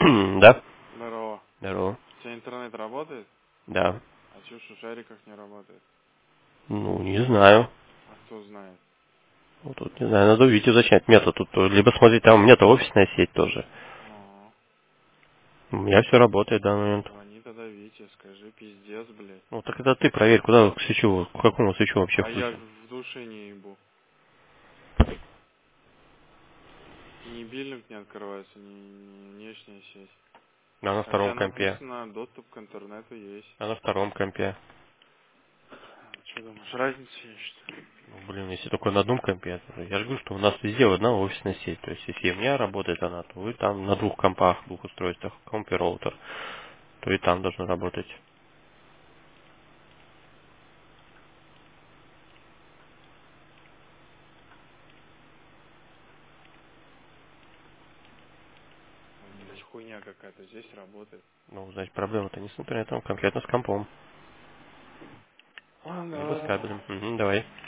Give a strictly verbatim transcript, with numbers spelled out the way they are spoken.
Да? Здорово. Здорово. У тебя интернет работает? Да. А чё ж у шариках не работает? Ну, не знаю. А кто знает? Ну, тут, не знаю, надо у Вити зачать. Мне-то тут, э, либо смотреть, там у меня-то офисная сеть тоже. Ну, У меня все работает в данный момент. звони тогда Вите, скажи пиздец, блядь. Ну, так это ты проверь, куда к свечу, к какому свечу вообще А я включен. в душе не ебу. Ни биллинг не открывается, ни, ни внешняя сеть. А на втором Хотя компе. написано, доступ к интернету есть. А на втором компе. Что думаешь, разница есть, что ли? Ну, блин, если только на одном компе. Я же говорю, что у нас везде одна офисная сеть. То есть, если у меня работает она, то вы там на двух компах, двух устройствах, комп и роутер, то и там должно работать. Блядь, хуйня какая-то здесь работает. Ну, значит, проблема-то не с интернетом, конкретно с компом. Ладно, Либо с давай, давай. кабелем. Угу, давай.